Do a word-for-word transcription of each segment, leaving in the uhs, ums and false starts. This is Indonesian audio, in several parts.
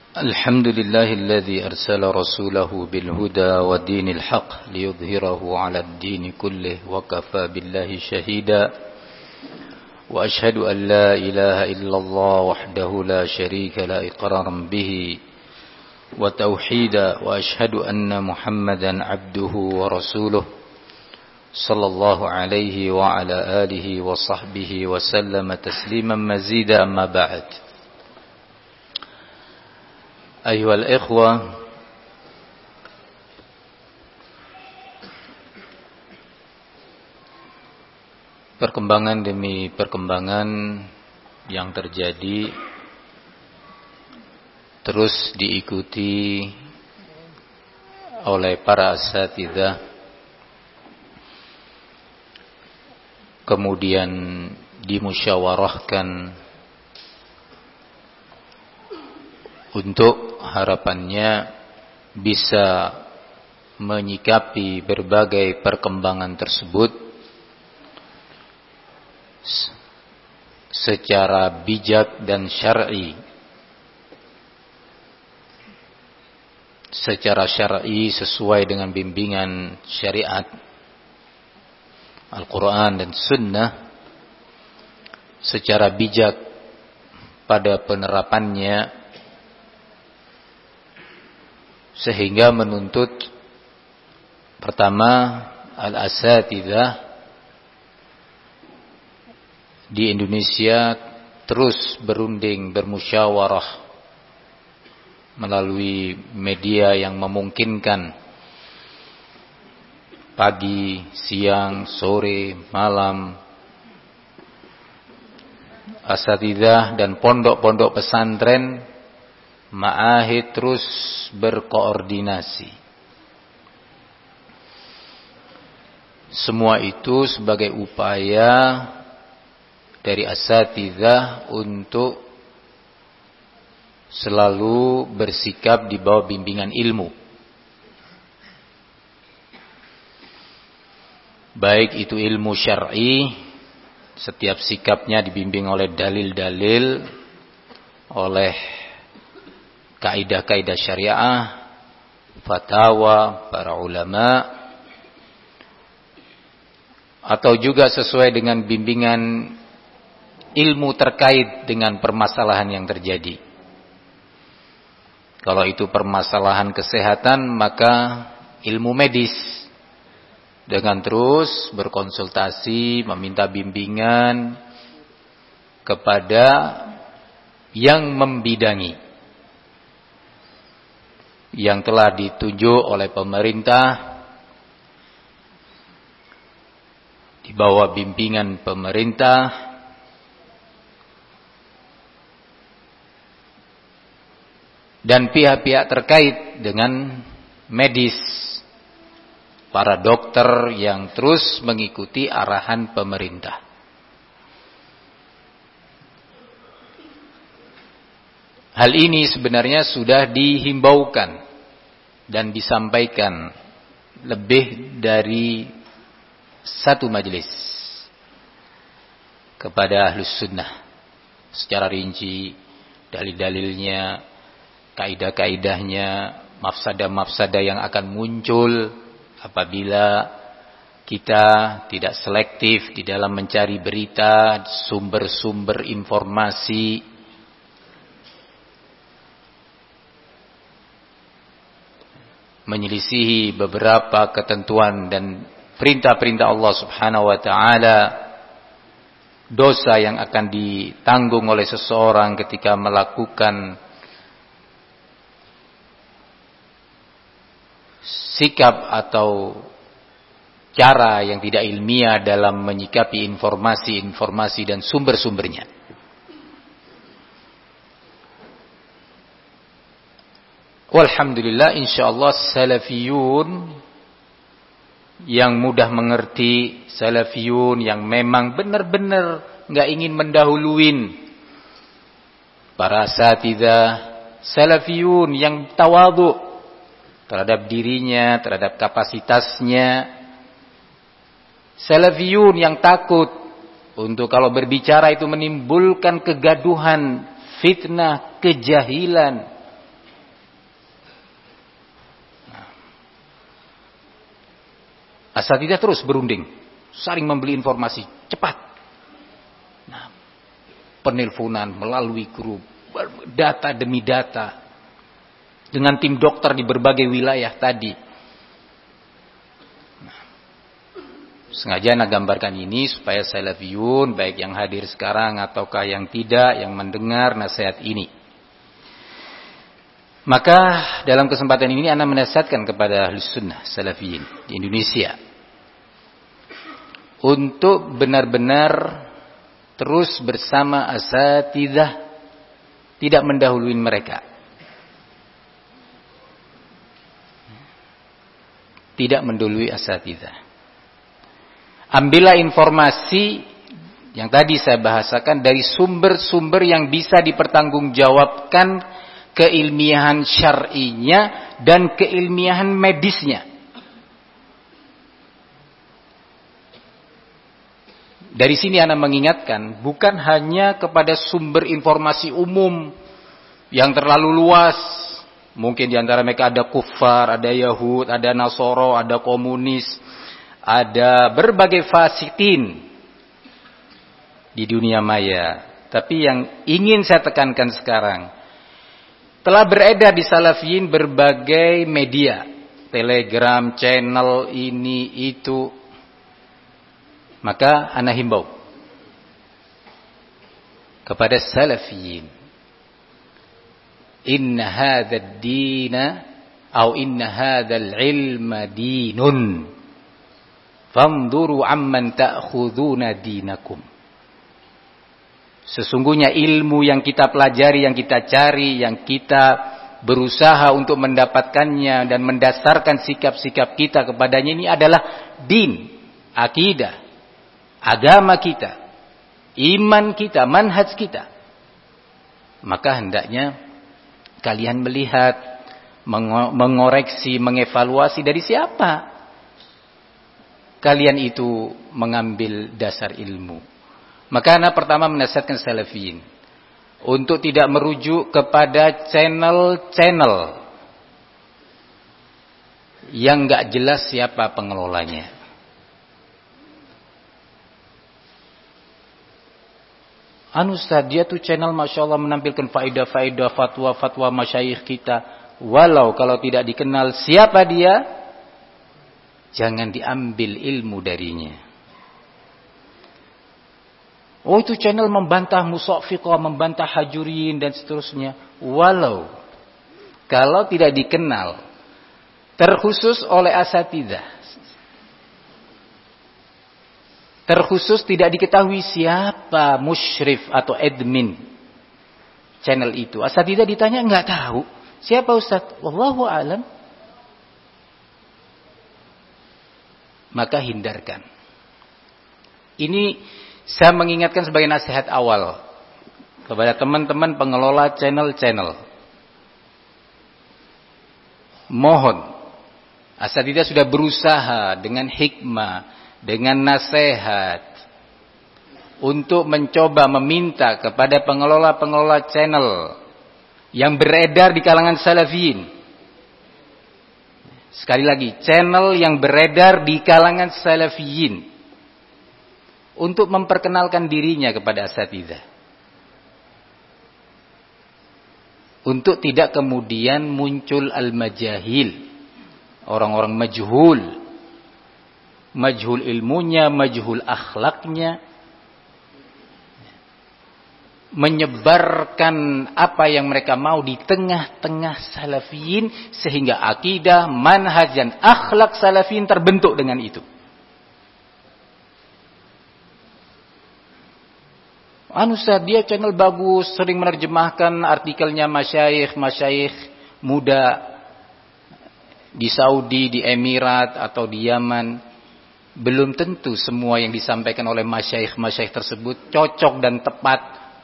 الحمد لله الذي أرسل رسوله بالهدى ودين الحق ليظهره على الدين كله وكفى بالله شهيدا وأشهد أن لا إله إلا الله وحده لا شريك له إقرارا به وتوحيدا وأشهد أن محمدا عبده ورسوله صلى الله عليه وعلى آله وصحبه وسلم تسليما مزيدا أما بعد. أيها الإخوة، perkembangan demi perkembangan yang terjadi terus diikuti oleh para asatidzah, kemudian dimusyawarahkan untuk harapannya bisa menyikapi berbagai perkembangan tersebut secara bijak dan syar'i. Secara syar'i sesuai dengan bimbingan syariat Al-Quran dan Sunnah, secara bijak pada penerapannya, sehingga menuntut pertama al-asatidzah di Indonesia terus berunding, bermusyawarah melalui media yang memungkinkan pagi, siang, sore, malam. Asatidzah dan pondok-pondok pesantren, ma'ahid terus berkoordinasi. Semua itu sebagai upaya dari asatidzah untuk selalu bersikap di bawah bimbingan ilmu, baik itu ilmu syar'i, setiap sikapnya dibimbing oleh dalil-dalil, oleh kaidah-kaidah syariah, fatwa para ulama, atau juga sesuai dengan bimbingan ilmu terkait dengan permasalahan yang terjadi. Kalau itu permasalahan kesehatan, maka ilmu medis, dengan terus berkonsultasi, meminta bimbingan kepada yang membidangi, yang telah ditunjuk oleh pemerintah, di bawah bimbingan pemerintah, dan pihak-pihak terkait dengan medis, para dokter yang terus mengikuti arahan pemerintah. Hal ini sebenarnya sudah dihimbaukan dan disampaikan lebih dari satu majelis kepada Ahlus Sunnah secara rinci, dalil-dalilnya, kaidah-kaidahnya, mafsadah-mafsadah yang akan muncul apabila kita tidak selektif di dalam mencari berita, sumber-sumber informasi. Menyelisihi beberapa ketentuan dan perintah-perintah Allah Subhanahu wa taala, dosa yang akan ditanggung oleh seseorang ketika melakukan sikap atau cara yang tidak ilmiah dalam menyikapi informasi-informasi dan sumber-sumbernya. Walhamdulillah, insyaallah salafiyun yang mudah mengerti, salafiyun yang memang benar-benar enggak ingin mendahuluin para asatidzah, salafiyun yang tawadhu terhadap dirinya, terhadap kapasitasnya, salafiyun yang takut untuk kalau berbicara itu menimbulkan kegaduhan, fitnah, kejahilan, Asatidzah terus berunding, saling membeli informasi cepat. Nah, penelponan melalui grup, data demi data, dengan tim dokter di berbagai wilayah tadi. Nah, sengaja Anda gambarkan ini supaya salafiyun, baik yang hadir sekarang ataukah yang tidak, yang mendengar nasihat ini. Maka dalam kesempatan ini Anda menasihatkan kepada Ahlus Sunnah Salafiyin di Indonesia untuk benar-benar terus bersama asatidzah, tidak mendahului mereka. Tidak mendahului asatidzah. Ambillah informasi yang tadi saya bahasakan dari sumber-sumber yang bisa dipertanggungjawabkan keilmiahan syar'inya dan keilmiahan medisnya. Dari sini Anda mengingatkan, bukan hanya kepada sumber informasi umum yang terlalu luas. Mungkin di antara mereka ada kufar, ada Yahud, ada Nasoro, ada komunis, ada berbagai fasikin di dunia maya. Tapi yang ingin saya tekankan sekarang, telah beredar di Salafiyin berbagai media, Telegram, channel ini itu. Maka ana himbau kepada Salafiyin, inna hadzal dina atau inna hadzal ilma dinun, fanzuru amman ta'khuduna dinakum. Sesungguhnya ilmu yang kita pelajari, yang kita cari, yang kita berusaha untuk mendapatkannya dan mendasarkan sikap-sikap kita kepadanya, ini adalah din, akidah, agama kita, iman kita, manhaj kita. Maka hendaknya kalian melihat, mengoreksi, mengevaluasi dari siapa kalian itu mengambil dasar ilmu. Maka Anda pertama menasihatkan Salafiyin untuk tidak merujuk kepada channel-channel yang gak jelas siapa pengelolanya. Anu Ustaz, dia tuh channel Masya Allah menampilkan faedah-faedah, fatwa-fatwa masyayikh kita. Walau kalau tidak dikenal siapa dia, jangan diambil ilmu darinya. Oh, itu channel membantah Musafiqah, membantah Hajuriyin dan seterusnya. Walau kalau tidak dikenal, terkhusus oleh asatidzah, terkhusus tidak diketahui siapa musyrif atau admin channel itu. Asatidzah ditanya enggak tahu. Siapa Ustaz? Wallahu a'lam. Maka hindarkan. Ini saya mengingatkan sebagai nasihat awal kepada teman-teman pengelola channel-channel. Mohon, asatidzah sudah berusaha dengan hikmah, dengan nasihat untuk mencoba meminta kepada pengelola-pengelola channel yang beredar di kalangan Salafiyin. Sekali lagi, channel yang beredar di kalangan Salafiyin, untuk memperkenalkan dirinya kepada asatidzah. Untuk tidak kemudian muncul al-majahil, orang-orang majhul, majhul ilmunya, majhul akhlaknya, menyebarkan apa yang mereka mau di tengah-tengah Salafiyin, sehingga akidah, manhaj dan akhlak Salafiyin terbentuk dengan itu. Anu Ustaz, dia channel bagus, sering menerjemahkan artikelnya masyayikh-masyayikh muda di Saudi, di Emirat atau di Yaman. Belum tentu semua yang disampaikan oleh masyayikh-masyayikh tersebut cocok dan tepat.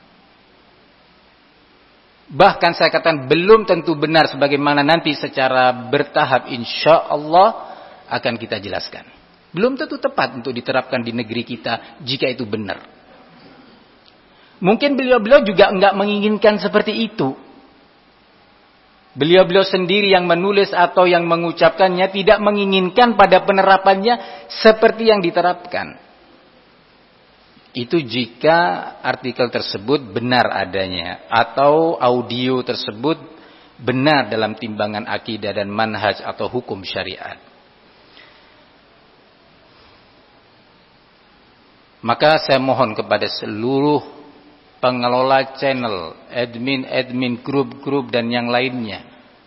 Bahkan saya katakan belum tentu benar, sebagaimana nanti secara bertahap insya Allah akan kita jelaskan. Belum tentu tepat untuk diterapkan di negeri kita jika itu benar. Mungkin beliau-beliau juga enggak menginginkan seperti itu. Beliau-beliau sendiri yang menulis atau yang mengucapkannya tidak menginginkan pada penerapannya seperti yang diterapkan. Itu jika artikel tersebut benar adanya atau audio tersebut benar dalam timbangan akidah dan manhaj atau hukum syariat. Maka saya mohon kepada seluruh pengelola channel, admin-admin grup-grup dan yang lainnya,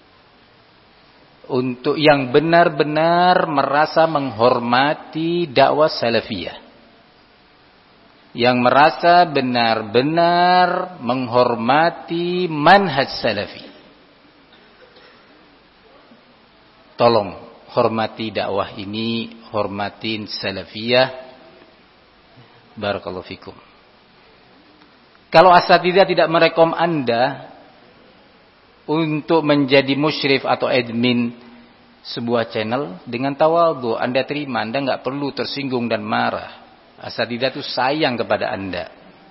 untuk yang benar-benar merasa menghormati dakwah salafiyah, yang merasa benar-benar menghormati manhaj salafi, tolong hormati dakwah ini, hormatin salafiyah. Barakallahu fikum. Kalau asatidzah tidak merekom Anda untuk menjadi musyrif atau admin sebuah channel, dengan tawadhu Anda terima, Anda nggak perlu tersinggung dan marah. Asatidzah itu sayang kepada Anda.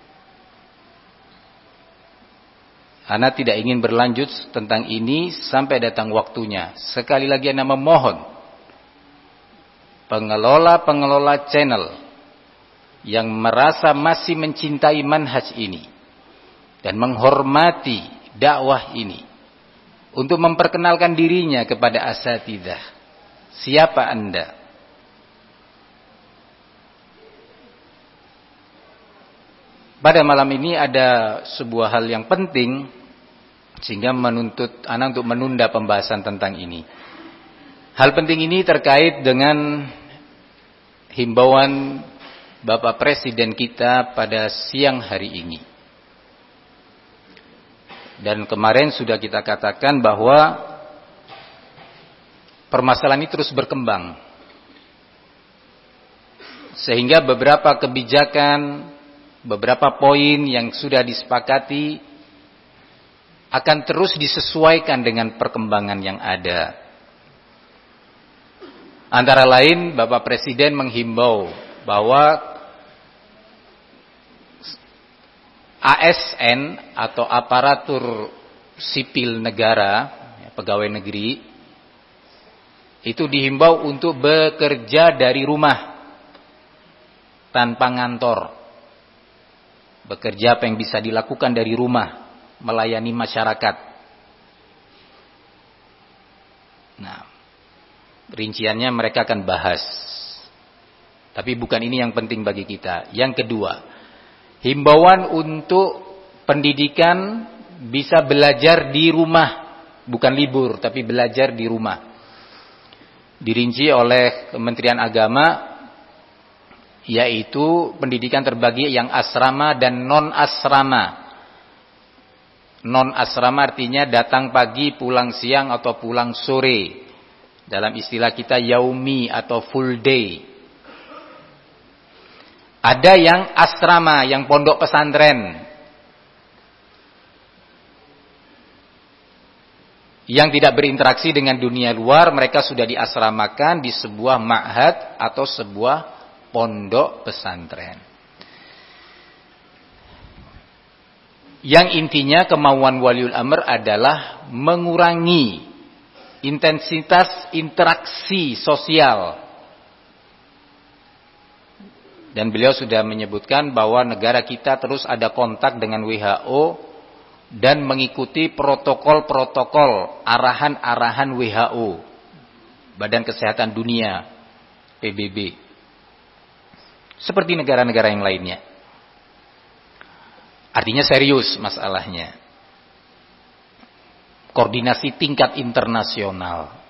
Anda tidak ingin berlanjut tentang ini sampai datang waktunya. Sekali lagi Anda memohon pengelola-pengelola channel yang merasa masih mencintai manhaj ini dan menghormati dakwah ini untuk memperkenalkan dirinya kepada asatidzah. Siapa Anda? Pada malam ini ada sebuah hal yang penting sehingga menuntut ana untuk menunda pembahasan tentang ini. Hal penting ini terkait dengan himbauan Bapak Presiden kita pada siang hari ini. Dan kemarin sudah kita katakan bahwa permasalahan ini terus berkembang. Sehingga beberapa kebijakan, beberapa poin yang sudah disepakati akan terus disesuaikan dengan perkembangan yang ada. Antara lain Bapak Presiden menghimbau bahwa A S N atau aparatur sipil negara, pegawai negeri, itu dihimbau untuk bekerja dari rumah tanpa ngantor. Bekerja apa yang bisa dilakukan dari rumah, melayani masyarakat. Nah, rinciannya mereka akan bahas. Tapi bukan ini yang penting bagi kita. Yang kedua, himbauan untuk pendidikan bisa belajar di rumah, bukan libur, tapi belajar di rumah. Dirinci oleh Kementerian Agama, yaitu pendidikan terbagi yang asrama dan non-asrama. Non-asrama artinya datang pagi, pulang siang atau pulang sore. Dalam istilah kita yaumi atau full day. Ada yang asrama, yang pondok pesantren, yang tidak berinteraksi dengan dunia luar, mereka sudah diasramakan di sebuah ma'had atau sebuah pondok pesantren. Yang intinya kemauan waliul amr adalah mengurangi intensitas interaksi sosial. Dan beliau sudah menyebutkan bahwa negara kita terus ada kontak dengan W H O dan mengikuti protokol-protokol, arahan-arahan W H O, Badan Kesehatan Dunia, P B B. Seperti negara-negara yang lainnya. Artinya serius masalahnya. Koordinasi tingkat internasional.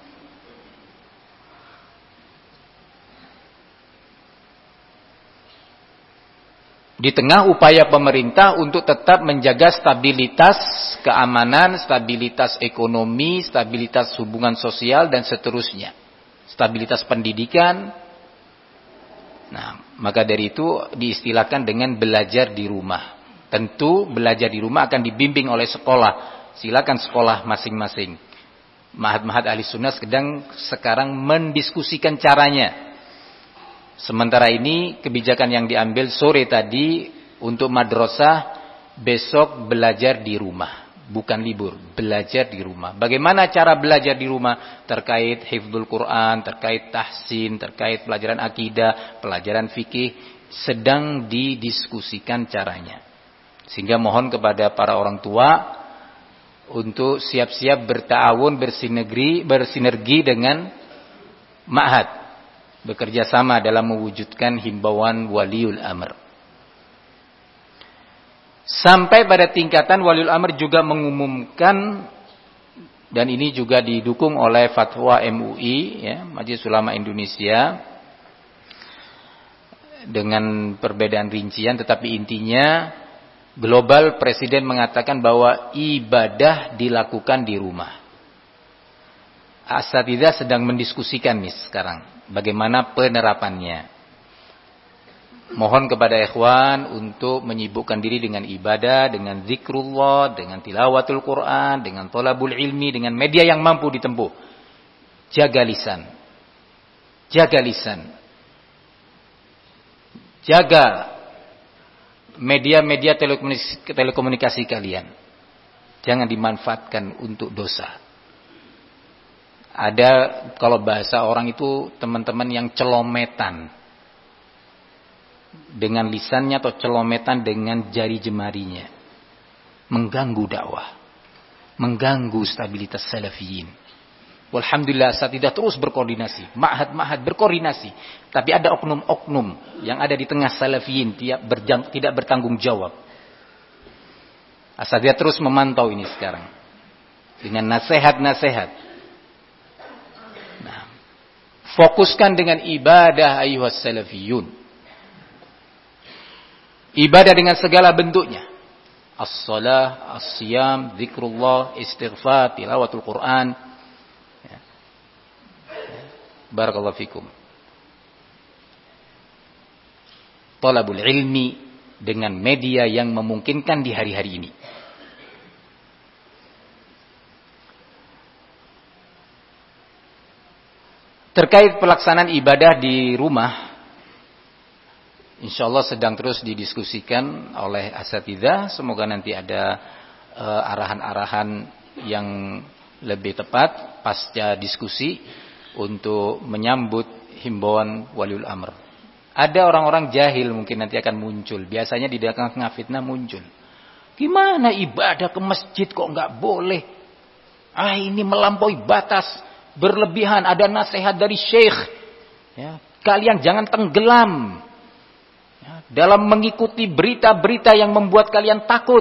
Di tengah upaya pemerintah untuk tetap menjaga stabilitas keamanan, stabilitas ekonomi, stabilitas hubungan sosial dan seterusnya. Stabilitas pendidikan. Nah, maka dari itu diistilahkan dengan belajar di rumah. Tentu belajar di rumah akan dibimbing oleh sekolah. Silakan sekolah masing-masing. Ma'had-ma'had ahli sunnah sedang sekarang mendiskusikan caranya. Sementara ini kebijakan yang diambil sore tadi untuk madrasah besok belajar di rumah. bukan libur, belajar di rumah. Bagaimana cara belajar di rumah? Terkait hifdzul Quran, terkait tahsin, terkait pelajaran akidah, pelajaran fikih, sedang didiskusikan caranya. Sehingga mohon kepada para orang tua untuk siap-siap berta'awun, bersinergi, bersinergi dengan ma'had, bekerja sama dalam mewujudkan himbauan waliul amr. Sampai pada tingkatan waliul amr juga mengumumkan, dan ini juga didukung oleh fatwa M U I, ya, Majelis Ulama Indonesia, dengan perbedaan rincian, tetapi intinya global presiden mengatakan bahwa ibadah dilakukan di rumah. Asatidzah sedang mendiskusikan nih sekarang bagaimana penerapannya. Mohon kepada ikhwan untuk menyibukkan diri dengan ibadah, dengan zikrullah, dengan tilawatul Quran, dengan thalabul ilmi, dengan media yang mampu ditempuh. Jaga lisan. Jaga lisan. Jaga media-media telekomunikasi, telekomunikasi kalian. Jangan dimanfaatkan untuk dosa. Ada, kalau bahasa orang itu, teman-teman yang celometan dengan lisannya atau celometan dengan jari jemarinya, mengganggu dakwah, mengganggu stabilitas salafiyin. Walhamdulillah saat tidak terus berkoordinasi, ma'had-ma'had berkoordinasi, tapi ada oknum-oknum yang ada di tengah salafiyin tidak, berjang, tidak bertanggung jawab. Asatidzah terus memantau ini sekarang dengan nasihat-nasihat. Nah, fokuskan dengan ibadah ayuhas salafiyun. Ibadah dengan segala bentuknya. As-salah, as-siyam, zikrullah, istighfar, tilawatul Quran. Ya. Barakallahu fikum. Thalabul ilmi dengan media yang memungkinkan di hari-hari ini. Terkait pelaksanaan ibadah di rumah, insyaallah sedang terus didiskusikan oleh asatidzah. Semoga nanti ada uh, arahan-arahan yang lebih tepat pasca diskusi untuk menyambut himbauan waliul amr. Ada orang-orang jahil mungkin nanti akan muncul. Biasanya di tengah fitnah muncul. Gimana ibadah ke masjid kok nggak boleh? Ah, ini melampaui batas, berlebihan. Ada nasihat dari syekh. Ya, kalian jangan tenggelam dalam mengikuti berita-berita yang membuat kalian takut.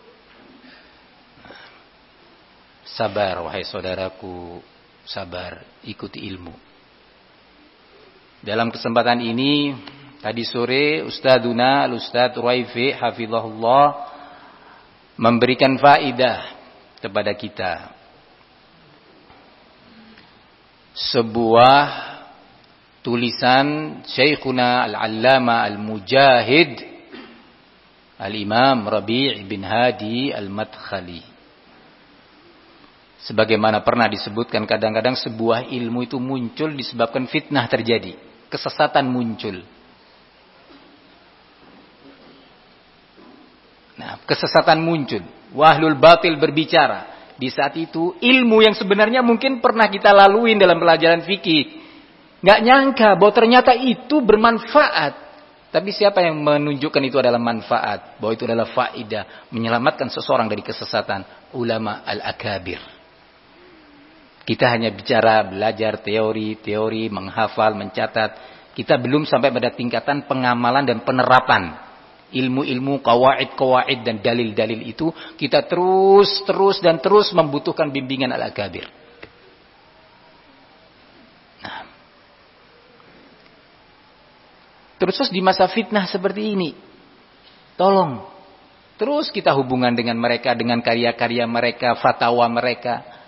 Sabar wahai saudaraku, sabar, ikuti ilmu. Dalam kesempatan ini tadi sore Ustadzuna Al-Ustadz Ruwaifi hafizahullah memberikan faedah kepada kita. Sebuah tulisan Syekhuna Al-Allama Al-Mujahid Al-Imam Rabi' bin Hadi Al-Madkhali. Sebagaimana pernah disebutkan, kadang-kadang sebuah ilmu itu muncul disebabkan fitnah terjadi, kesesatan muncul. Nah, kesesatan muncul, wahlul batil berbicara. Di saat itu ilmu yang sebenarnya mungkin pernah kita laluin dalam pelajaran fikih, nggak nyangka bahwa ternyata itu bermanfaat. Tapi siapa yang menunjukkan itu adalah manfaat, bahwa itu adalah faidah, menyelamatkan seseorang dari kesesatan? Ulama al-akabir. Kita hanya bicara belajar teori-teori, menghafal, mencatat. Kita belum sampai pada tingkatan pengamalan dan penerapan ilmu-ilmu, kawaid-kawaid dan dalil-dalil itu. Kita terus, terus dan terus membutuhkan bimbingan al-akabir. Nah, terus di masa fitnah seperti ini, tolong terus kita hubungan dengan mereka, dengan karya-karya mereka, fatwa mereka.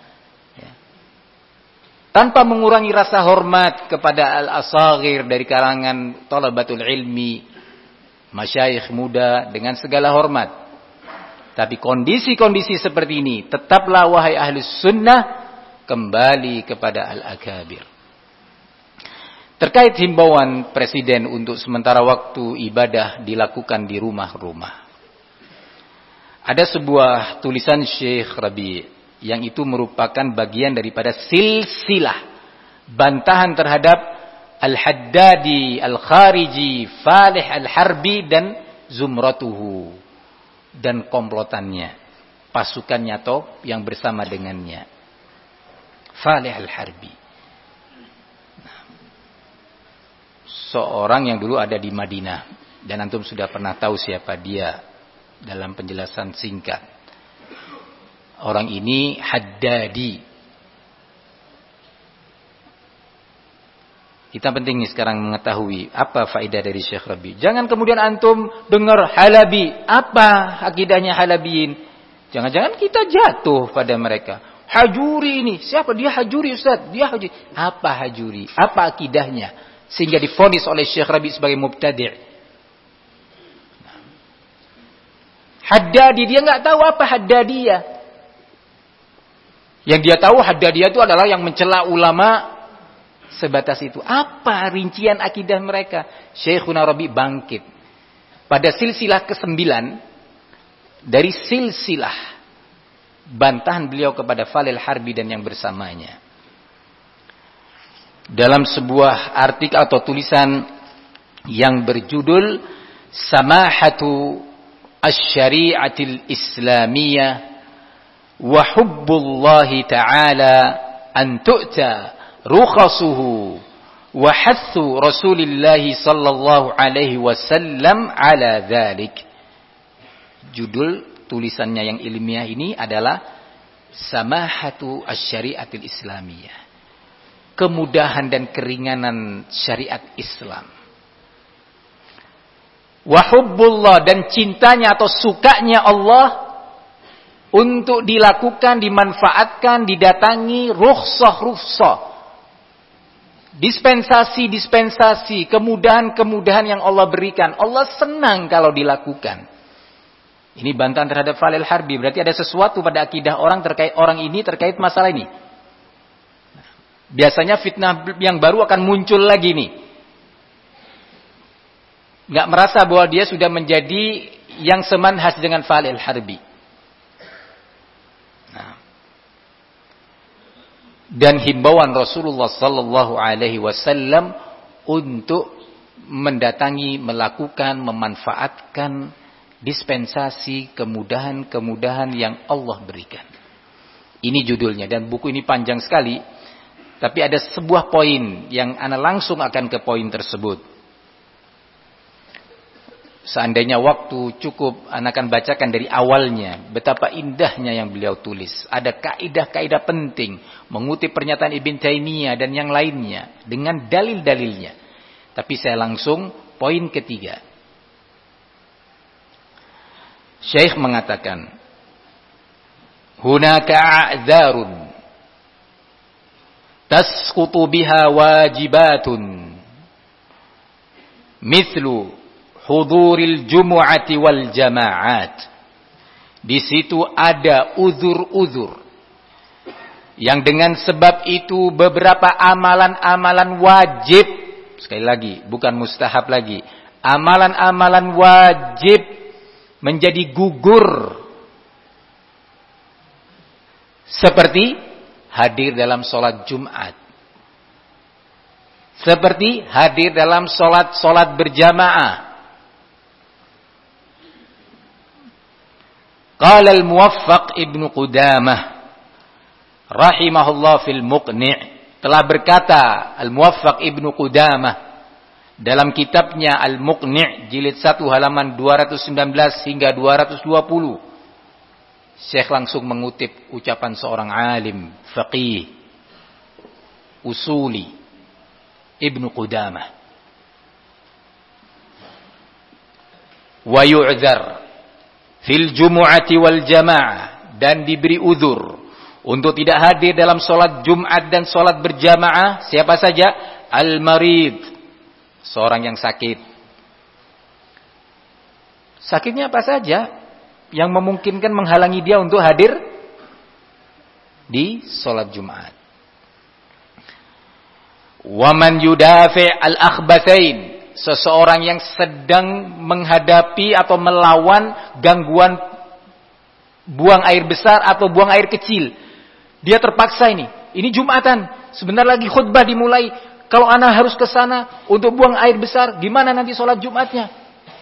Tanpa mengurangi rasa hormat kepada al-asaghir dari kalangan thalabatul ilmi, masyayikh muda, dengan segala hormat. Tapi kondisi-kondisi seperti ini, tetaplah wahai ahli sunnah, kembali kepada al-akabir. Terkait himbauan presiden untuk sementara waktu ibadah dilakukan di rumah-rumah. Ada sebuah tulisan Syekh Rabi yang itu merupakan bagian daripada silsilah bantahan terhadap Al-Haddadi, Al-Khariji, Falih Al-Harbi dan zumratuhu dan komplotannya, pasukannya atau yang bersama dengannya. Falih Al-Harbi, seorang yang dulu ada di Madinah dan antum sudah pernah tahu siapa dia dalam penjelasan singkat. Orang ini Haddadi. Kita penting nih sekarang mengetahui apa faedah dari Syekh Rabi. Jangan kemudian antum dengar Halabi. Apa akidahnya Halabiyin? Jangan-jangan kita jatuh pada mereka. Hajuri ini. Siapa? Dia Hajuri Ustaz. Dia Hajuri. Apa Hajuri? Apa akidahnya? Sehingga divonis oleh Syekh Rabi sebagai mubtadi'. Haddadi, dia nggak tahu apa Haddadiyah. Yang dia tahu Haddadiyah itu adalah yang mencela ulama sebatas itu. Apa rincian akidah mereka? Syekhuna Rabi bangkit pada silsilah kesembilan dari silsilah bantahan beliau kepada Falih Harbi dan yang bersamanya. Dalam sebuah artikel atau tulisan yang berjudul Samahatu Asy-Syari'atil Islamiyah wa hubbullahi ta'ala an tu'ta rukhasuhu wa hathu Rasulillah sallallahu alaihi wasallam ala dzalik. Judul tulisannya yang ilmiah ini adalah Samahatu Asy-Syari'atil Islamiyah. Kemudahan dan keringanan syariat Islam. Wahubbullah, dan cintanya atau sukanya Allah untuk dilakukan, dimanfaatkan, didatangi rukhsah-rukhsah, dispensasi-dispensasi, kemudahan-kemudahan yang Allah berikan. Allah senang kalau dilakukan. Ini bantahan terhadap Falih Harbi. Berarti ada sesuatu pada akidah orang terkait orang ini terkait masalah ini. Biasanya fitnah yang baru akan muncul lagi nih. Nggak merasa bahwa dia sudah menjadi yang semanhaj dengan Falih Harbi. Nah. Dan himbauan Rasulullah sallallahu alaihi wasallam untuk mendatangi, melakukan, memanfaatkan dispensasi, kemudahan-kemudahan yang Allah berikan. Ini judulnya, dan buku ini panjang sekali, tapi ada sebuah poin yang ana langsung akan ke poin tersebut. Seandainya waktu cukup, ana akan bacakan dari awalnya betapa indahnya yang beliau tulis. Ada kaidah-kaidah penting, mengutip pernyataan Ibn Taimiyah dan yang lainnya dengan dalil-dalilnya. Tapi saya langsung poin ketiga. Syekh mengatakan, hunaka a'dzarun tasqutu biha wajibatun mithlu huduril jumu'ati wal jama'at. Di situ ada uzur-uzur yang dengan sebab itu beberapa amalan-amalan wajib, sekali lagi bukan mustahab lagi, amalan-amalan wajib menjadi gugur. Seperti hadir dalam sholat Jumat, seperti hadir dalam sholat-sholat berjamaah. Qala al-Muwaffaq Ibnu Qudamah rahimahullah fil Muqni', telah berkata al-Muwaffaq Ibnu Qudamah dalam kitabnya Al-Muqni' jilid satu halaman dua ratus sembilan belas hingga dua ratus dua puluh. Syekh langsung mengutip ucapan seorang alim faqih usuli Ibnu Qudamah. Wa yu'dzar fil jumu'ati wal jamaah, dan diberi uzur untuk tidak hadir dalam sholat Jumat dan sholat berjamaah siapa saja? Al-marid, seorang yang sakit. Sakitnya apa saja yang memungkinkan menghalangi dia untuk hadir di sholat Jumat. Waman yudafi al-akhbathain, seseorang yang sedang menghadapi atau melawan gangguan buang air besar atau buang air kecil. Dia terpaksa ini. Ini Jumatan. Sebentar lagi khutbah dimulai. Kalau ana harus ke sana untuk buang air besar, gimana nanti sholat Jumatnya?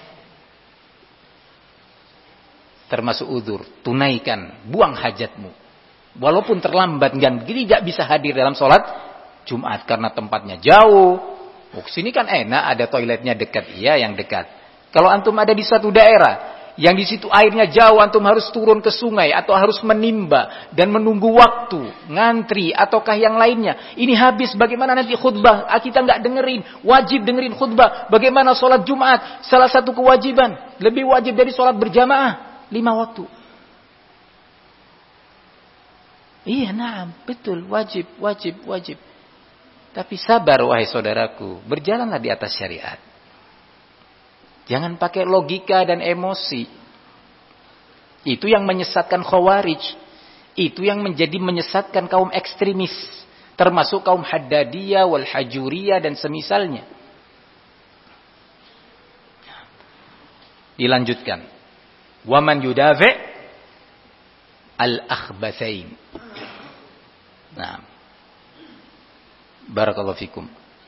Termasuk uzur. Tunaikan. Buang hajatmu. Walaupun terlambat, tidak bisa hadir dalam sholat Jumat. Karena tempatnya jauh. Oh, sini kan enak, ada toiletnya dekat. Iya, yang dekat. Kalau antum ada di satu daerah yang di situ airnya jauh, antum harus turun ke sungai atau harus menimba dan menunggu waktu, ngantri ataukah yang lainnya. Ini habis, bagaimana nanti khutbah? Kita nggak dengerin, wajib dengerin khutbah. Bagaimana sholat Jumat? Salah satu kewajiban, lebih wajib dari sholat berjamaah, lima waktu. Iya, nah, betul, wajib, wajib, wajib. Tapi sabar wahai saudaraku, berjalanlah di atas syariat. Jangan pakai logika dan emosi. Itu yang menyesatkan Khawarij. Itu yang menjadi menyesatkan kaum ekstremis. Termasuk kaum Haddadiyah, wal Hajuriyah dan semisalnya. Dilanjutkan. Waman yudafi' al-akhbathain. Nah. Barakallahu fikum.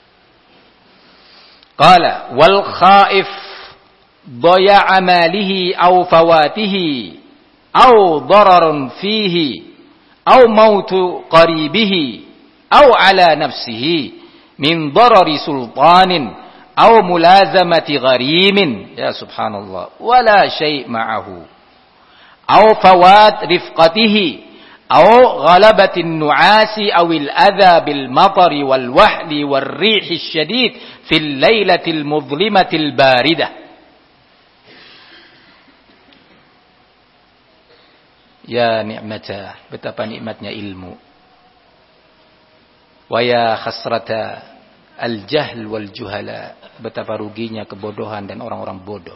Qala wal khaif ضياع ماله أو فواته أو ضرر فيه أو موت قريبه أو على نفسه من ضرر سلطان أو ملازمة غريم يا سبحان الله ولا شيء معه أو فوات رفقته أو غلبة النعاس أو الأذى بالمطر والوحل والريح الشديد في الليلة المظلمة الباردة. Ya ni'mata, betapa nikmatnya ilmu. Wa ya khasrata al-jahl wal juhala, betapa ruginya kebodohan dan orang-orang bodoh.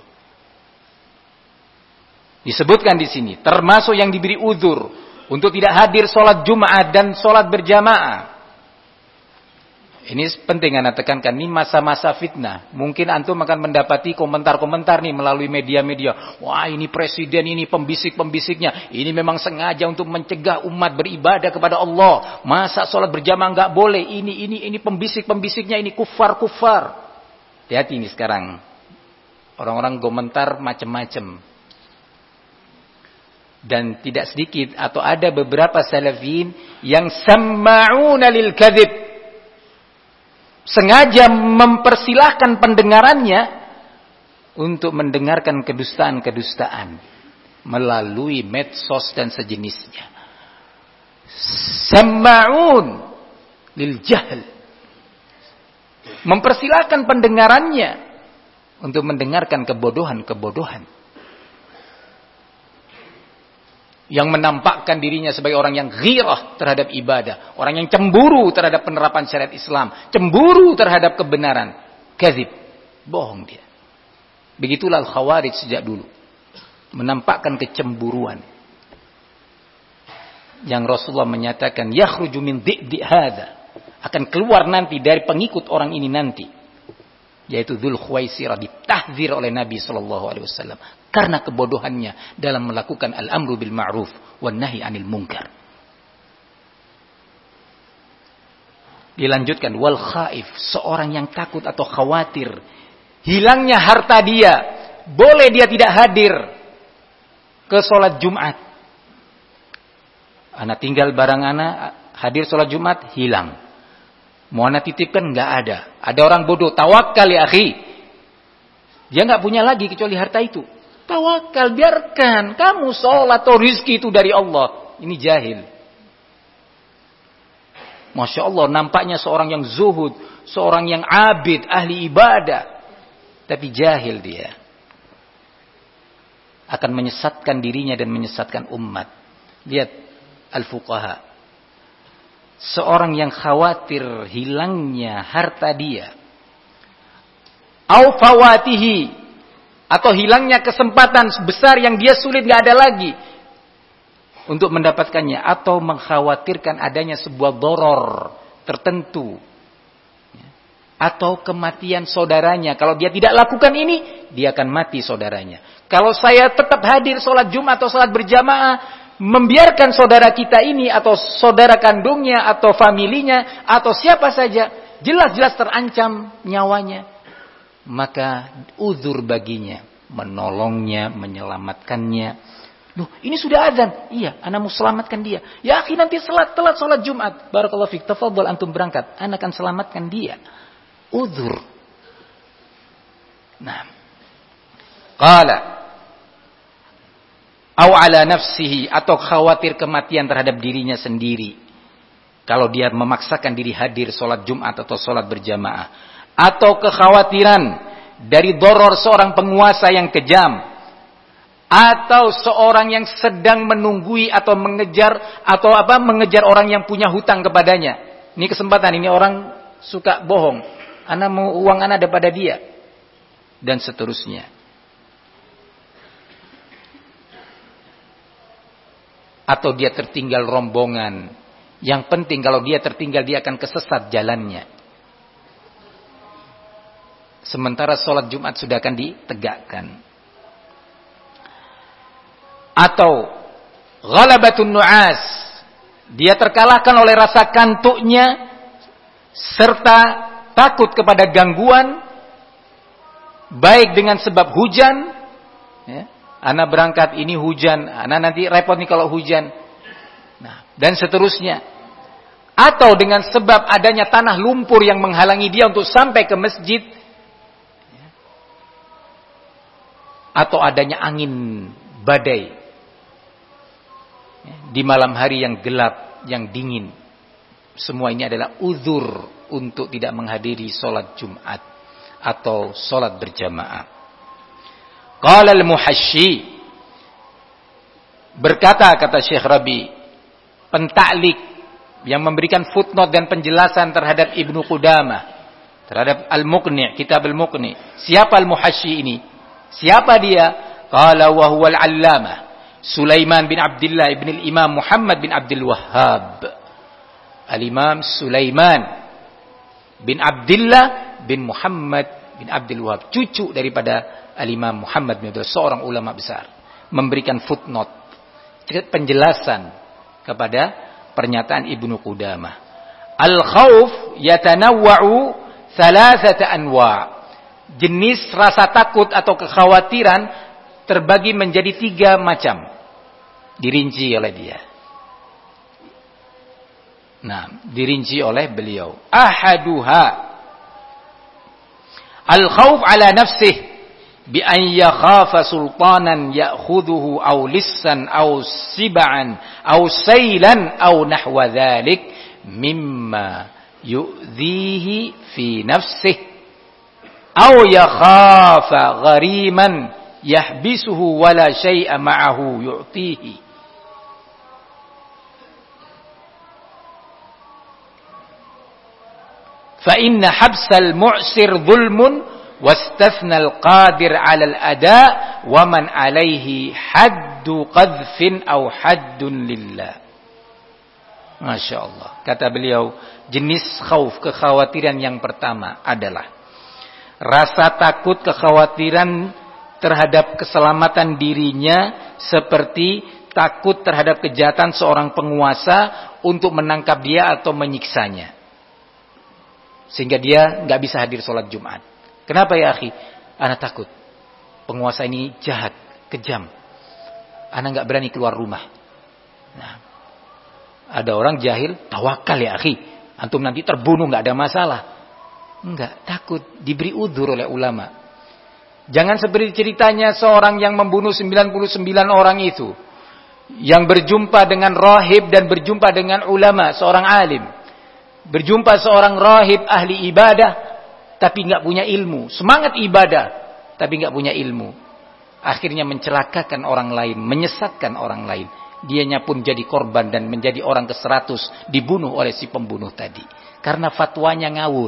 Disebutkan di sini, termasuk yang diberi uzur untuk tidak hadir sholat Jumat dan sholat berjamaah. Ini penting anda tekankan, ini masa-masa fitnah. Mungkin antum akan mendapati komentar-komentar nih melalui media-media. Wah, ini presiden, ini pembisik-pembisiknya. Ini memang sengaja untuk mencegah umat beribadah kepada Allah. Masa sholat berjamaah nggak boleh? Ini, ini, ini pembisik-pembisiknya, ini kufar-kufar. Hati-hati ini sekarang. Orang-orang komentar macam-macam. Dan tidak sedikit atau ada beberapa salafin yang samma'una lil kadhib. Sengaja mempersilahkan pendengarannya untuk mendengarkan kedustaan-kedustaan melalui medsos dan sejenisnya. Samma'un lil jahl. Mempersilahkan pendengarannya untuk mendengarkan kebodohan-kebodohan. Yang menampakkan dirinya sebagai orang yang ghirah terhadap ibadah. Orang yang cemburu terhadap penerapan syariat Islam. Cemburu terhadap kebenaran. Kadzib. Bohong dia. Begitulah Al-Khawarij sejak dulu. Menampakkan kecemburuan. Yang Rasulullah menyatakan, yakhruju min di'di hadha. Akan keluar nanti dari pengikut orang ini nanti. Yaitu Dzul Khuwaisirah, ditahdzir oleh Nabi sallallahu alaihi wasallam karena kebodohannya dalam melakukan al-amru bil ma'ruf wan nahi 'anil munkar. Dilanjutkan wal khaif, seorang yang takut atau khawatir hilangnya harta dia, boleh dia tidak hadir ke salat Jumat. Ana tinggal barang ana, hadir salat Jumat, hilang. Mau anak titipkan nggak ada. Ada orang bodoh, tawakal ya akhi. Dia nggak punya lagi kecuali harta itu. Tawakal, biarkan. Kamu sholat atau rizki itu dari Allah. Ini jahil. Masya Allah, nampaknya seorang yang zuhud, seorang yang abid, ahli ibadah. Tapi jahil dia. Akan menyesatkan dirinya dan menyesatkan umat. Lihat al-fuqaha. Seorang yang khawatir hilangnya harta dia, au fawatihi, atau hilangnya kesempatan besar yang dia sulit gak ada lagi untuk mendapatkannya, atau mengkhawatirkan adanya sebuah doror tertentu atau kematian saudaranya. Kalau dia tidak lakukan ini, dia akan mati saudaranya. Kalau saya tetap hadir sholat Jumat atau sholat berjamaah, membiarkan saudara kita ini atau saudara kandungnya atau familinya atau siapa saja jelas-jelas terancam nyawanya, maka uzur baginya menolongnya, menyelamatkannya. Loh, ini sudah azan. Iya, ana mau selamatkan dia. Ya akhi, nanti salat telat salat Jumat. Barakallahu fik. Tafadhal antum berangkat. Ana akan selamatkan dia. Uzur. Nah. Qala au ala nafsihi, atau khawatir kematian terhadap dirinya sendiri. Kalau dia memaksakan diri hadir salat Jumat atau salat berjamaah, atau kekhawatiran dari doror seorang penguasa yang kejam, atau seorang yang sedang menunggui atau mengejar atau apa mengejar orang yang punya hutang kepadanya. Ini kesempatan, ini orang suka bohong. Ana mau uang ana ada pada dia. Dan seterusnya. Atau dia tertinggal rombongan. Yang penting kalau dia tertinggal dia akan kesesat jalannya. Sementara sholat Jumat sudah akan ditegakkan. Atau ghalabatun nu'as, dia terkalahkan oleh rasa kantuknya serta takut kepada gangguan, baik dengan sebab hujan, ya, ana berangkat ini hujan, ana nanti repot nih kalau hujan, nah, dan seterusnya. Atau dengan sebab adanya tanah lumpur yang menghalangi dia untuk sampai ke masjid, ya, atau adanya angin badai di malam hari yang gelap, yang dingin. Semua ini adalah uzur untuk tidak menghadiri sholat Jumat atau sholat berjamaah. Qala al-Muhashshi, berkata kata Syekh Rabi, pentaklik yang memberikan footnote dan penjelasan terhadap Ibnu Qudamah, terhadap Al-Muqni', kitab Al-Muqni'. Siapa Al-Muhashshi ini? Siapa dia? Qala wa huwa al-allamah Sulaiman bin Abdullah ibn al-Imam Muhammad bin Abdul Wahhab. Al-Imam Sulaiman bin Abdullah bin Muhammad bin Abdul Wahhab, cucu daripada Al-Imam Muhammad bin Abdul, seorang ulama besar, memberikan footnote, penjelasan kepada pernyataan Ibnu Qudamah. Al-khawf yatanawwa'u thalathata anwa'. Jenis rasa takut atau kekhawatiran terbagi menjadi tiga macam. Dirinci oleh dia. Nah, dirinci oleh beliau. Ahaduha al-khawf ala nafsih bi an yakhafa sultanan ya'khudhuhu aw lissan aw sib'an aw saylan aw nahwa dhalik mimma yu'dhihi fi nafsih aw yakhafa ghariman yahbisuhu wala syai'a ma'ahu yu'tihi. Fa inna habsal mu'sir zulmun wastathna al-qadir 'ala al-ada' wa man 'alaihi haddu qadhfin aw haddun lillah. Masya Allah. Kata beliau, jenis khauf, kekhawatiran yang pertama adalah rasa takut, kekhawatiran terhadap keselamatan dirinya, seperti takut terhadap kejahatan seorang penguasa untuk menangkap dia atau menyiksanya, sehingga dia nggak bisa hadir sholat Jumat. Kenapa ya akhi? Ana takut penguasa ini jahat, kejam. Ana nggak berani keluar rumah. Nah, ada orang jahil, tawakal ya akhi, antum nanti terbunuh nggak ada masalah. Enggak, takut, diberi udzur oleh ulama. Jangan seperti ceritanya seorang yang membunuh sembilan puluh sembilan orang itu, yang berjumpa dengan rahib dan berjumpa dengan ulama, seorang alim. Berjumpa seorang rahib ahli ibadah, tapi nggak punya ilmu. Semangat ibadah, tapi nggak punya ilmu. Akhirnya mencelakakan orang lain, menyesatkan orang lain. Dianya pun jadi korban dan menjadi orang keseratus, dibunuh oleh si pembunuh tadi. Karena fatwanya ngawur.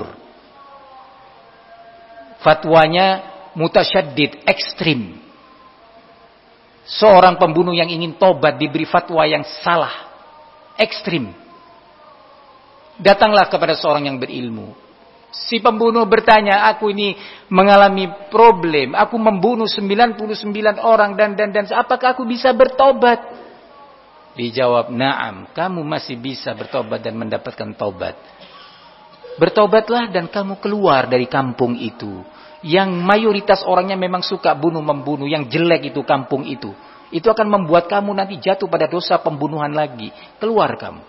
Fatwanya mutasyaddid, ekstrim. Seorang pembunuh yang ingin tobat diberi fatwa yang salah, ekstrim. Datanglah kepada seorang yang berilmu. Si pembunuh bertanya, aku ini mengalami problem, aku membunuh sembilan puluh sembilan orang dan dan dan apakah aku bisa bertobat? Dijawab, "Na'am, kamu masih bisa bertobat dan mendapatkan taubat. Bertobatlah dan kamu keluar dari kampung itu. Yang mayoritas orangnya memang suka bunuh-membunuh, yang jelek itu kampung itu. Itu akan membuat kamu nanti jatuh pada dosa pembunuhan lagi. Keluar kamu."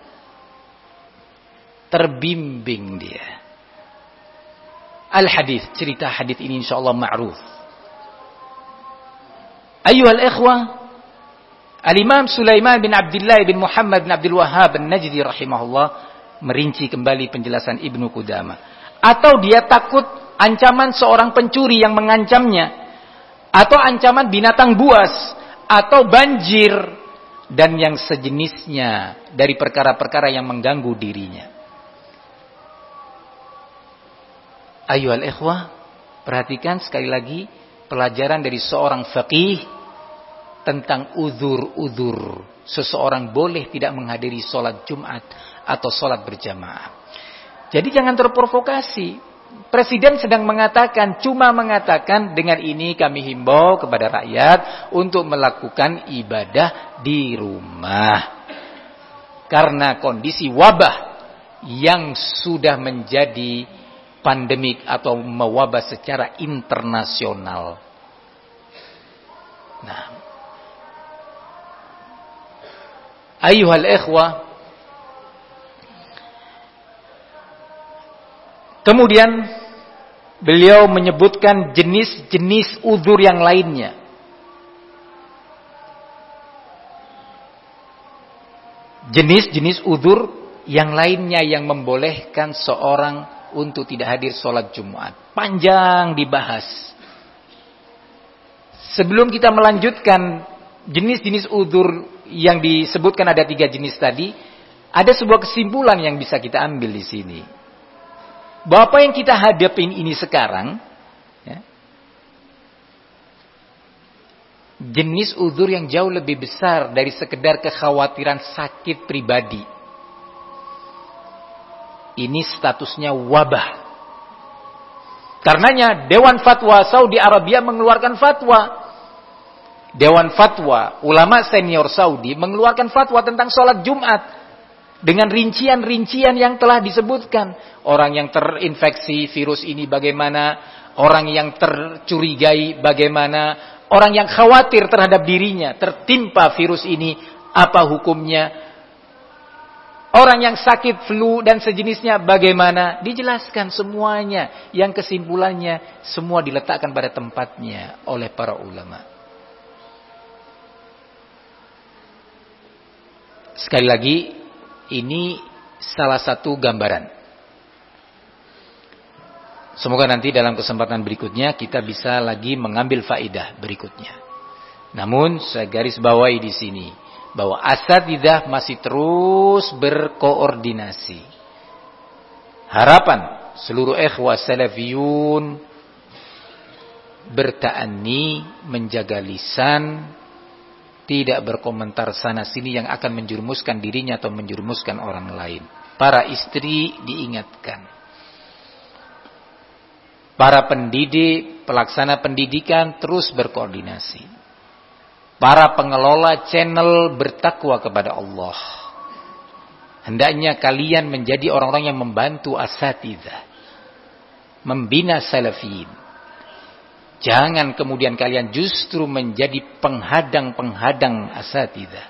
Terbimbing dia. Al-hadis, cerita hadis ini insyaallah ma'ruf. Ayyuhal ikhwah, Al-Imam Sulaiman bin Abdullah bin Muhammad bin Abdul Wahhab An-Najdi rahimahullah merinci kembali penjelasan Ibnu Qudamah. Atau dia takut ancaman seorang pencuri yang mengancamnya, atau ancaman binatang buas, atau banjir dan yang sejenisnya dari perkara-perkara yang mengganggu dirinya. Ayyuhal ikhwah, perhatikan sekali lagi pelajaran dari seorang faqih tentang uzur-uzur. Seseorang boleh tidak menghadiri sholat Jumat atau sholat berjamaah. Jadi jangan terprovokasi. Presiden sedang mengatakan, cuma mengatakan dengan ini kami himbau kepada rakyat untuk melakukan ibadah di rumah. Karena kondisi wabah yang sudah menjadi pandemik atau mewabah secara internasional. Nah, ayyuhal ikhwah, kemudian beliau menyebutkan jenis-jenis uzur yang lainnya. Jenis-jenis uzur yang lainnya yang membolehkan seorang untuk tidak hadir sholat Jumat. Panjang dibahas. Sebelum kita melanjutkan jenis-jenis uzur yang disebutkan ada tiga jenis tadi, ada sebuah kesimpulan yang bisa kita ambil di sini. Bahwa apa yang kita hadapin ini sekarang, ya, jenis uzur yang jauh lebih besar dari sekedar kekhawatiran sakit pribadi. Ini statusnya wabah. Karenanya Dewan Fatwa Saudi Arabia mengeluarkan fatwa. Dewan Fatwa, ulama senior Saudi mengeluarkan fatwa tentang sholat Jumat. Dengan rincian-rincian yang telah disebutkan. Orang yang terinfeksi virus ini bagaimana. Orang yang tercurigai bagaimana. Orang yang khawatir terhadap dirinya tertimpa virus ini, apa hukumnya. Orang yang sakit flu dan sejenisnya bagaimana? Dijelaskan semuanya. Yang kesimpulannya semua diletakkan pada tempatnya oleh para ulama. Sekali lagi, ini salah satu gambaran. Semoga nanti dalam kesempatan berikutnya kita bisa lagi mengambil faidah berikutnya. Namun saya garis bawahi di sini bahwa asatidzah masih terus berkoordinasi. Harapan seluruh ikhwah salafiyun berta'anni, menjaga lisan, tidak berkomentar sana sini yang akan menjerumuskan dirinya atau menjerumuskan orang lain. Para istri diingatkan. Para pendidik, pelaksana pendidikan terus berkoordinasi. Para pengelola channel bertakwa kepada Allah. Hendaknya kalian menjadi orang-orang yang membantu asatidzah. Membina salafiyin. Jangan kemudian kalian justru menjadi penghadang-penghadang asatidzah.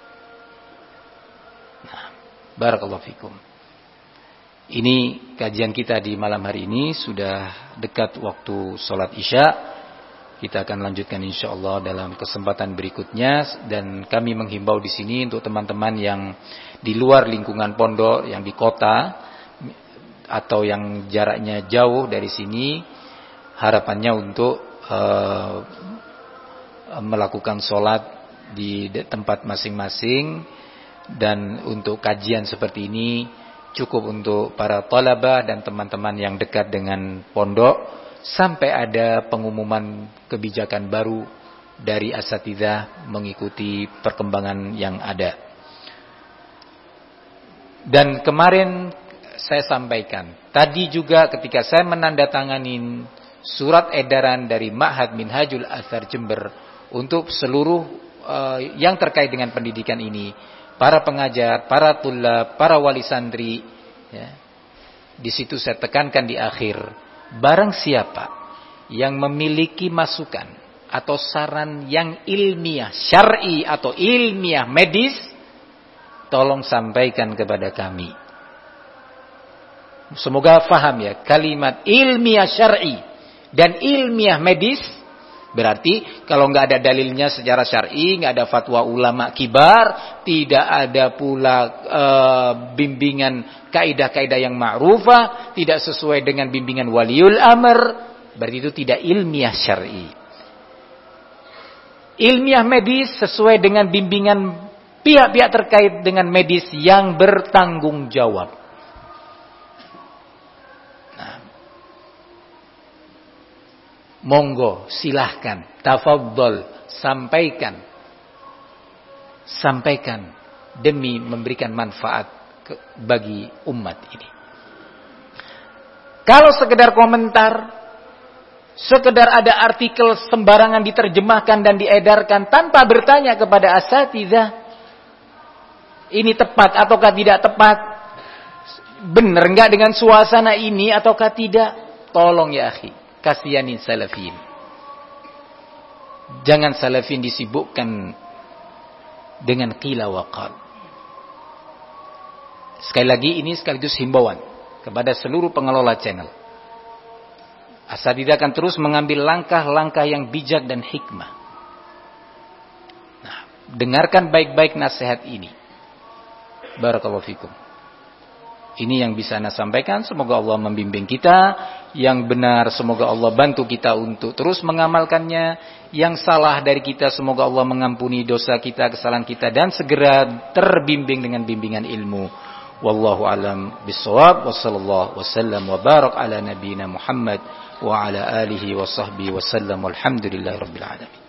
Nah, barakallahu fikum. Ini kajian kita di malam hari ini. Sudah dekat waktu sholat isya. Kita akan lanjutkan insyaallah dalam kesempatan berikutnya, dan kami menghimbau di sini untuk teman-teman yang di luar lingkungan pondok, yang di kota atau yang jaraknya jauh dari sini, harapannya untuk uh, melakukan sholat di tempat masing-masing, dan untuk kajian seperti ini cukup untuk para talabah dan teman-teman yang dekat dengan pondok. Sampai ada pengumuman kebijakan baru dari asatidzah mengikuti perkembangan yang ada. Dan kemarin saya sampaikan. Tadi juga ketika saya menandatangani surat edaran dari Ma'had Minhajul Athar Jember untuk seluruh uh, yang terkait dengan pendidikan ini, para pengajar, para tulab, para wali santri, ya, di situ saya tekankan di akhir, barang siapa yang memiliki masukan atau saran yang ilmiah, syar'i atau ilmiah medis, tolong sampaikan kepada kami. Semoga faham ya, kalimat ilmiah syar'i dan ilmiah medis berarti kalau nggak ada dalilnya secara syar'i, nggak ada fatwa ulama kibar, tidak ada pula e, bimbingan kaidah-kaidah yang ma'rufah, tidak sesuai dengan bimbingan waliul amr, berarti itu tidak ilmiah syar'i. Ilmiah medis sesuai dengan bimbingan pihak-pihak terkait dengan medis yang bertanggung jawab. Nah, monggo silahkan, tafadhol, sampaikan. Sampaikan demi memberikan manfaat ke, bagi umat ini. Kalau sekedar komentar, sekedar ada artikel sembarangan diterjemahkan dan diedarkan tanpa bertanya kepada asatidzah, ini tepat ataukah tidak tepat, benar enggak dengan suasana ini ataukah tidak, tolong ya akhi, kasihanin salafin. Jangan salafin disibukkan dengan qila wa qal. Sekali lagi ini sekaligus himbauan kepada seluruh pengelola channel. Asatidzah akan terus mengambil langkah-langkah yang bijak dan hikmah. Nah, dengarkan baik-baik nasihat ini. Barakallahu fikum. Ini yang bisa Anda sampaikan. Semoga Allah membimbing kita yang benar. Semoga Allah bantu kita untuk terus mengamalkannya. Yang salah dari kita, semoga Allah mengampuni dosa kita, kesalahan kita, dan segera terbimbing dengan bimbingan ilmu. Wallahu alam bissawab. Wassallallahu wasallam wa barak ala nabiyina Muhammad wa ala alihi wa sahbihi wa sallam. Walhamdulillahi rabbil alamin.